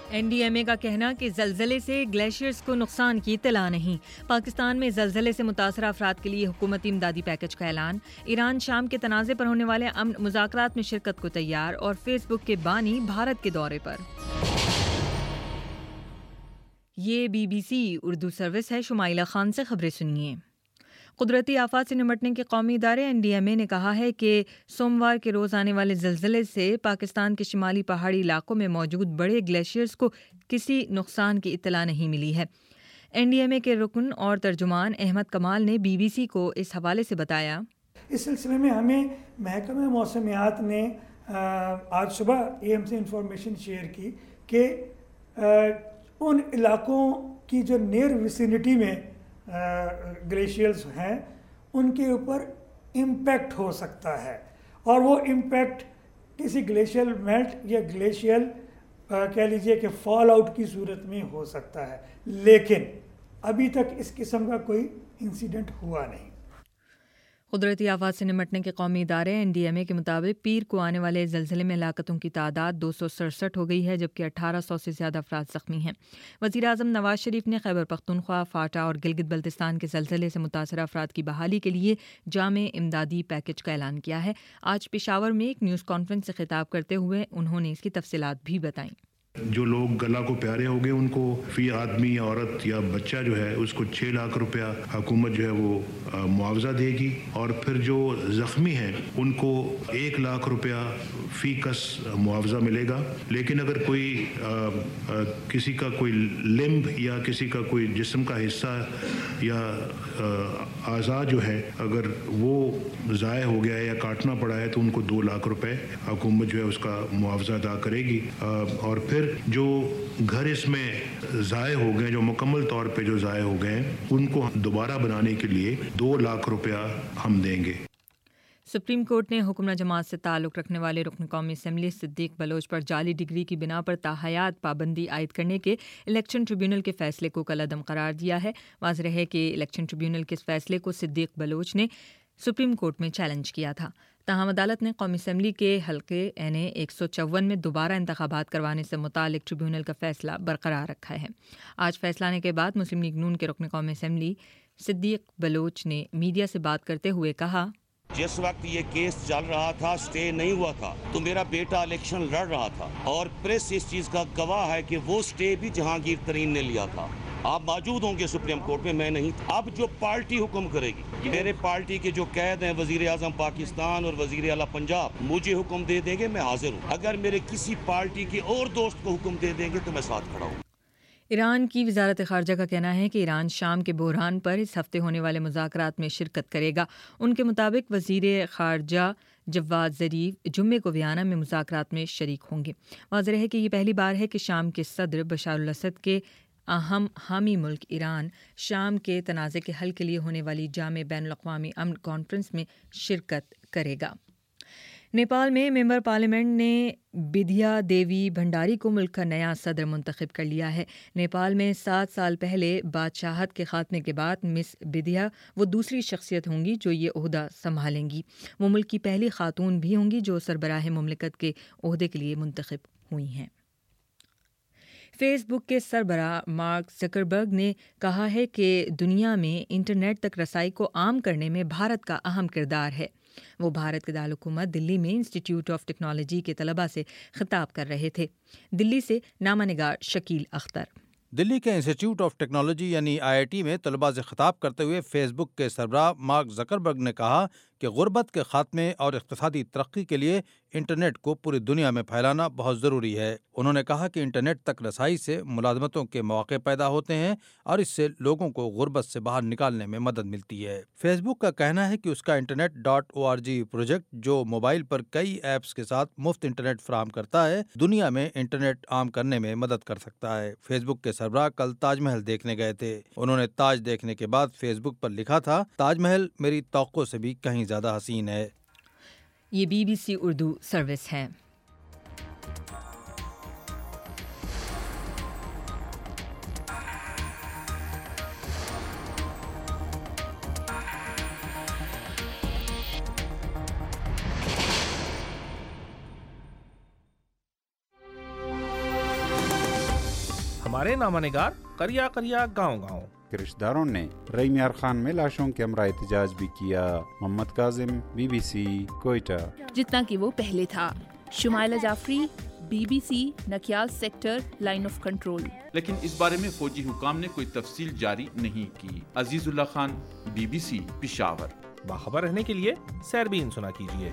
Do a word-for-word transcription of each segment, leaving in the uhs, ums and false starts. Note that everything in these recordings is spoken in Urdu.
این ڈی ایم اے کا کہنا کہ زلزلے سے گلیشیئرز کو نقصان کی اطلاع نہیں۔ پاکستان میں زلزلے سے متاثرہ افراد کے لیے حکومتی امدادی پیکج کا اعلان۔ ایران شام کے تنازع پر ہونے والے امن مذاکرات میں شرکت کو تیار، اور فیس بک کے بانی بھارت کے دورے پر۔ یہ B be C Urdu service ہے۔ شمائلہ خان سے خبریں سنیے۔ قدرتی آفات سے نمٹنے کے قومی ادارے این ڈی ایم اے نے کہا ہے کہ سوموار کے روز آنے والے زلزلے سے پاکستان کے شمالی پہاڑی علاقوں میں موجود بڑے گلیشیئرز کو کسی نقصان کی اطلاع نہیں ملی ہے۔ این ڈی ایم اے کے رکن اور ترجمان احمد کمال نے بی بی سی کو اس حوالے سے بتایا، اس سلسلے میں ہمیں محکمہ موسمیات نے آج صبح اے ایم سے انفارمیشن شیئر کی کہ ان علاقوں کی جو نیئر ویسینٹی میں گلیشیئرز ہیں ان کے اوپر امپیکٹ ہو سکتا ہے، اور وہ امپیکٹ کسی گلیشیل میلٹ یا گلیشیل کہہ لیجئے کہ فال آؤٹ کی صورت میں ہو سکتا ہے، لیکن ابھی تک اس قسم کا کوئی انسیڈنٹ ہوا نہیں۔ قدرتی آفات سے نمٹنے کے قومی ادارے این ڈی ایم اے کے مطابق پیر کو آنے والے زلزلے میں ہلاکتوں کی تعداد دو سو سڑسٹھ ہو گئی ہے، جبکہ اٹھارہ سو سے زیادہ افراد زخمی ہیں۔ وزیر اعظم نواز شریف نے خیبر پختونخوا، فاٹا اور گلگت بلتستان کے زلزلے سے متاثرہ افراد کی بحالی کے لیے جامع امدادی پیکج کا اعلان کیا ہے۔ آج پشاور میں ایک نیوز کانفرنس سے خطاب کرتے ہوئے انہوں نے اس کی تفصیلات بھی بتائیں۔ جو لوگ اللہ کو پیارے ہو گئے ان کو فی آدمی یا عورت یا بچہ جو ہے اس کو چھ لاکھ روپیہ حکومت جو ہے وہ معاوضہ دے گی، اور پھر جو زخمی ہیں ان کو ایک لاکھ روپیہ فی کس معاوضہ ملے گا۔ لیکن اگر کوئی آ, آ, کسی کا کوئی لمب یا کسی کا کوئی جسم کا حصہ یا اعضاء جو ہے اگر وہ ضائع ہو گیا ہے یا کاٹنا پڑا ہے تو ان کو دو لاکھ روپے حکومت جو ہے اس کا معاوضہ ادا کرے گی، اور پھر جو گھر اس میں ضائع ہو گئے، جو مکمل طور پہ جو ضائع ہو گئے ہیں ان کو دوبارہ بنانے کے لیے دو لاکھ روپیہ ہم دیں گے۔ سپریم کورٹ نے حکمراں جماعت سے تعلق رکھنے والے رکن قومی اسمبلی صدیق بلوچ پر جعلی ڈگری کی بنا پر تاحیات پابندی عائد کرنے کے الیکشن ٹریبیونل کے فیصلے کو کالعدم قرار دیا ہے۔ واضح ہے کہ الیکشن ٹریبیونل کے فیصلے کو صدیق بلوچ نے سپریم کورٹ میں چیلنج کیا تھا، تاہم عدالت نے قومی اسمبلی کے حلقے این اے ایک سو چون میں دوبارہ انتخابات کروانے سے متعلق ٹریبیونل کا فیصلہ برقرار رکھا ہے۔ آج فیصلہ آنے کے بعد مسلم لیگ نون کے رکن قومی اسمبلی صدیق بلوچ نے میڈیا سے بات کرتے ہوئے کہا، جس وقت یہ کیس چل رہا تھا، سٹے نہیں ہوا تھا، تو میرا بیٹا الیکشن لڑ رہا تھا، اور پریس اس چیز کا گواہ ہے کہ وہ سٹے بھی جہانگیر ترین نے لیا تھا۔ آپ موجود ہوں گے سپریم کورٹ میں، میں نہیں تھا۔ اب جو پارٹی حکم کرے گی، میرے پارٹی کے جو قید ہیں وزیر اعظم پاکستان اور وزیر اعلیٰ پنجاب مجھے حکم دے دیں گے، میں حاضر ہوں۔ اگر میرے کسی پارٹی کے اور دوست کو حکم دے دیں گے تو میں ساتھ کھڑا ہوں۔ ایران کی وزارت خارجہ کا کہنا ہے کہ ایران شام کے بحران پر اس ہفتے ہونے والے مذاکرات میں شرکت کرے گا۔ ان کے مطابق وزیر خارجہ جواد ظریف جمعے کو ویانا میں مذاکرات میں شریک ہوں گے۔ واضح ہے کہ یہ پہلی بار ہے کہ شام کے صدر بشار الاسد کے اہم حامی ملک ایران شام کے تنازع کے حل کے لیے ہونے والی جامع بین الاقوامی امن کانفرنس میں شرکت کرے گا۔ نیپال میں ممبر پارلیمنٹ نے بدھیا دیوی بھنڈاری کو ملک کا نیا صدر منتخب کر لیا ہے۔ نیپال میں سات سال پہلے بادشاہت کے خاتمے کے بعد مس بدھیا وہ دوسری شخصیت ہوں گی جو یہ عہدہ سنبھالیں گی۔ وہ ملک کی پہلی خاتون بھی ہوں گی جو سربراہ مملکت کے عہدے کے لیے منتخب ہوئی ہیں۔ فیس بک کے سربراہ مارک زکربرگ نے کہا ہے کہ دنیا میں انٹرنیٹ تک رسائی کو عام کرنے میں بھارت کا اہم کردار ہے۔ وہ بھارت کے دارالحکومت دلی میں انسٹیٹیوٹ آف ٹیکنالوجی کے طلباء سے خطاب کر رہے تھے۔ دلی سے نامہ نگار شکیل اختر۔ دلی کے انسٹیٹیوٹ آف ٹیکنالوجی یعنی آئی آئی ٹی میں طلباء سے خطاب کرتے ہوئے فیس بک کے سربراہ مارک زکربرگ نے کہا کہ غربت کے خاتمے اور اقتصادی ترقی کے لیے انٹرنیٹ کو پوری دنیا میں پھیلانا بہت ضروری ہے۔ انہوں نے کہا کہ انٹرنیٹ تک رسائی سے ملازمتوں کے مواقع پیدا ہوتے ہیں اور اس سے لوگوں کو غربت سے باہر نکالنے میں مدد ملتی ہے۔ فیس بک کا کہنا ہے کہ اس کا internet dot O R G project جو موبائل پر کئی ایپس کے ساتھ مفت انٹرنیٹ فراہم کرتا ہے، دنیا میں انٹرنیٹ عام کرنے میں مدد کر سکتا ہے۔ فیس بک کے سربراہ کل تاج محل دیکھنے گئے تھے۔ انہوں نے تاج دیکھنے کے بعد فیس بک پر لکھا تھا، تاج محل میری توقع سے بھی کہیں زیادہ حسین ہے۔ یہ B be C Urdu service ہے۔ ہمارے نامہ نگار قریہ قریہ گاؤں گاؤں کے رشتہ داروں نے رحیم یار خان میں لاشوں کے ہمراہ احتجاج بھی کیا. Muhammad Kazim, B be C, Quetta. جتنا کہ وہ پہلے تھا. Shumaila Jafri, B be C, Nakial sector, line of control. لیکن اس بارے میں فوجی حکام نے کوئی تفصیل جاری نہیں کی. عزیز اللہ خان، بی بی سی، پشاور. باخبر رہنے کے لیے سیربین سنا کیجیے.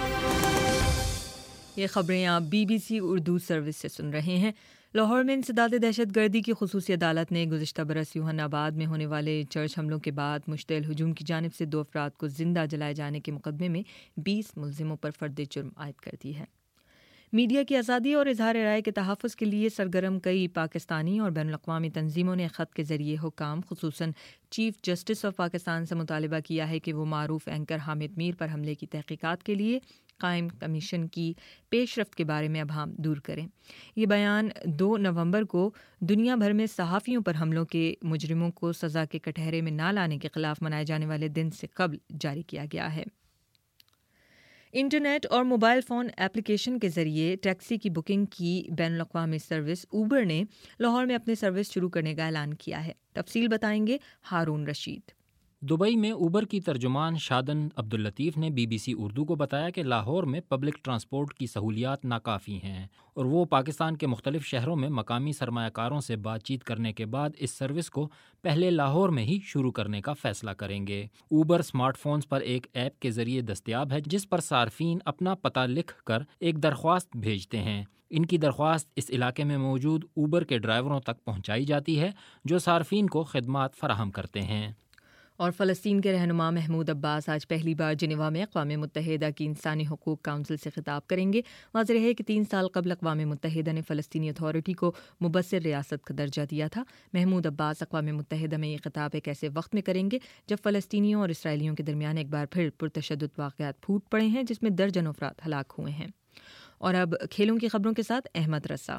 یہ خبریں آپ B be C Urdu service سے سن رہے ہیں. لاہور میں انسداد دہشت گردی کی خصوصی عدالت نے گزشتہ برس یوحنا آباد میں ہونے والے چرچ حملوں کے بعد مشتعل ہجوم کی جانب سے دو افراد کو زندہ جلائے جانے کے مقدمے میں بیس ملزموں پر فرد جرم عائد کر دی ہے. میڈیا کی آزادی اور اظہار رائے کے تحفظ کے لیے سرگرم کئی پاکستانی اور بین الاقوامی تنظیموں نے خط کے ذریعے حکام خصوصاً چیف جسٹس آف پاکستان سے مطالبہ کیا ہے کہ وہ معروف اینکر حامد میر پر حملے کی تحقیقات کے لیے قائم کمیشن کی پیش رفت کے بارے میں ابہام دور کریں. یہ بیان دو نومبر کو دنیا بھر میں صحافیوں پر حملوں کے مجرموں کو سزا کے کٹہرے میں نہ لانے کے خلاف منائے جانے والے دن سے قبل جاری کیا گیا ہے. انٹرنیٹ اور موبائل فون ایپلیکیشن کے ذریعے ٹیکسی کی بکنگ کی بین الاقوامی سروس اوبر نے لاہور میں اپنی سروس شروع کرنے کا اعلان کیا ہے. تفصیل بتائیں گے ہارون رشید. دبئی میں اوبر کی ترجمان شادن عبداللطیف نے بی بی سی اردو کو بتایا کہ لاہور میں پبلک ٹرانسپورٹ کی سہولیات ناکافی ہیں اور وہ پاکستان کے مختلف شہروں میں مقامی سرمایہ کاروں سے بات چیت کرنے کے بعد اس سروس کو پہلے لاہور میں ہی شروع کرنے کا فیصلہ کریں گے. اوبر اسمارٹ فونز پر ایک ایپ کے ذریعے دستیاب ہے جس پر صارفین اپنا پتہ لکھ کر ایک درخواست بھیجتے ہیں. ان کی درخواست اس علاقے میں موجود اوبر کے ڈرائیوروں تک پہنچائی جاتی ہے جو صارفین کو خدمات فراہم کرتے ہیں. اور فلسطین کے رہنما محمود عباس آج پہلی بار جنیوا میں اقوام متحدہ کی انسانی حقوق کونسل سے خطاب کریں گے. واضح ہے کہ تین سال قبل اقوام متحدہ نے فلسطینی اتھارٹی کو مبصر ریاست کا درجہ دیا تھا. محمود عباس اقوام متحدہ میں یہ خطاب ایک ایسے وقت میں کریں گے جب فلسطینیوں اور اسرائیلیوں کے درمیان ایک بار پھر پرتشدد واقعات پھوٹ پڑے ہیں جس میں درجنوں افراد ہلاک ہوئے ہیں. اور اب کھیلوں کی خبروں کے ساتھ احمد رسا.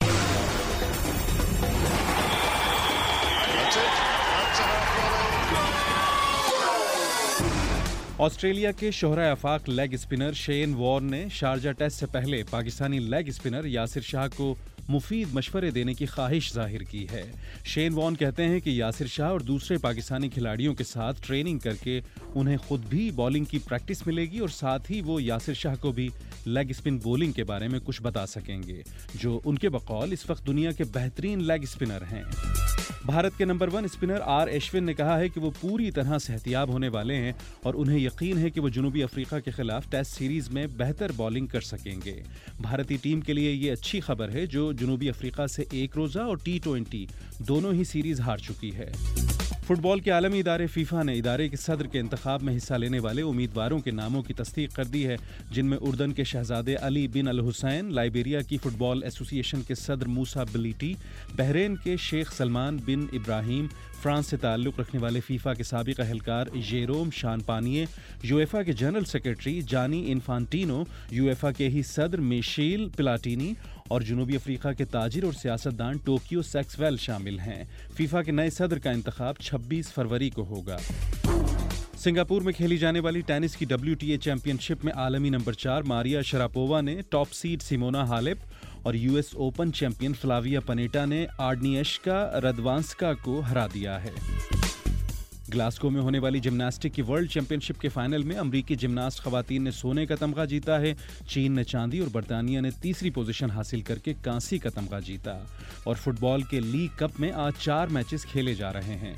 آسٹریلیا کے شہرہ آفاق لیگ اسپنر شین وارن نے شارجہ ٹیسٹ سے پہلے پاکستانی لیگ اسپنر یاسر شاہ کو مفید مشورے دینے کی خواہش ظاہر کی ہے. شین وارن کہتے ہیں کہ یاسر شاہ اور دوسرے پاکستانی کھلاڑیوں کے ساتھ ٹریننگ کر کے انہیں خود بھی بالنگ کی پریکٹس ملے گی اور ساتھ ہی وہ یاسر شاہ کو بھی لیگ اسپن بولنگ کے بارے میں کچھ بتا سکیں گے جو ان کے بقول اس وقت دنیا کے بہترین لیگ اسپنر ہیں. بھارت کے number one spinner R Ashwin نے کہا ہے کہ وہ پوری طرح صحتیاب ہونے والے ہیں اور انہیں یقین ہے کہ وہ جنوبی افریقہ کے خلاف ٹیسٹ سیریز میں بہتر بالنگ کر سکیں گے. بھارتی ٹیم کے لیے یہ اچھی خبر ہے جو جنوبی افریقہ سے ایک روزہ اور ٹی ٹوینٹی دونوں ہی سیریز ہار چکی ہے. فٹ بال کے عالمی ادارے فیفا نے ادارے کے صدر کے انتخاب میں حصہ لینے والے امیدواروں کے ناموں کی تصدیق کر دی ہے جن میں اردن کے شہزادے علی بن الحسین، لائبیریا کی فٹ بال ایسوسی ایشن کے صدر موسیٰ بلیٹی، بحرین کے شیخ سلمان بن ابراہیم، فرانس سے تعلق رکھنے والے فیفا کے سابق اہلکار جیروم شانپانیے، یویفا کے جنرل سیکرٹری جانی انفانٹینو، یویفا کے ہی صدر میشیل پلاٹینی اور جنوبی افریقہ کے تاجر اور سیاستدان ٹوکیو سیکسویل شامل ہیں. فیفا کے نئے صدر کا انتخاب چھبیس فروری کو ہوگا. سنگاپور میں کھیلی جانے والی ٹینس کی ڈبلیو ٹی اے چیمپئن شپ میں عالمی نمبر چار ماریا شراپووا نے ٹاپ سیڈ سیمونا ہالیپ اور U S Open champion Flavia Pennetta نے آرڈنیشکا ردوانسکا کو ہرا دیا ہے. گلاسکو میں ہونے والی جمناسٹک کی ورلڈ چیمپئن شپ کے فائنل میں امریکی جمناسٹ خواتین نے سونے کا تمغہ جیتا ہے. چین نے چاندی اور برطانیہ نے تیسری پوزیشن حاصل کر کے کانسی کا تمغہ جیتا. اور فٹ بال کے لیگ کپ میں آج چار میچز کھیلے جا رہے ہیں.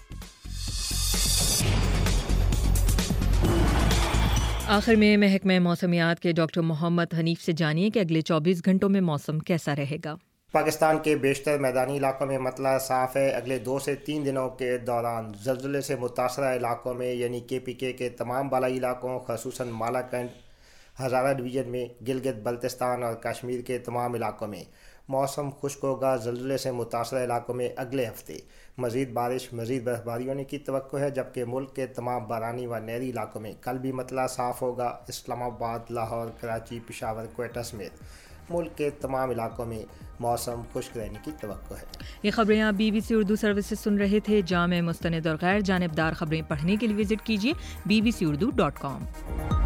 آخر میں محکمہ موسمیات کے ڈاکٹر محمد حنیف سے جانیے کہ اگلے چوبیس گھنٹوں میں موسم کیسا رہے گا. پاکستان کے بیشتر میدانی علاقوں میں مطلع صاف ہے. اگلے دو سے تین دنوں کے دوران زلزلے سے متاثرہ علاقوں میں یعنی کے پی کے کے تمام بالائی علاقوں خصوصاً مالاکنڈ، ہزارہ ڈویژن میں، گلگت بلتستان اور کشمیر کے تمام علاقوں میں موسم خشک ہوگا. زلزلے سے متاثرہ علاقوں میں اگلے ہفتے مزید بارش، مزید برف باری ہونے کی توقع ہے، جبکہ ملک کے تمام بارانی و نہری علاقوں میں کل بھی مطلع صاف ہوگا. اسلام آباد، لاہور، کراچی، پشاور، کوئٹہ سمیت ملک کے تمام علاقوں میں موسم خشک رہنے کی توقع ہے. یہ خبریں آپ B be C Urdu service سے سن رہے تھے. جامع، مستند اور غیر جانبدار خبریں پڑھنے کے لیے وزٹ کیجیے B be C Urdu dot com.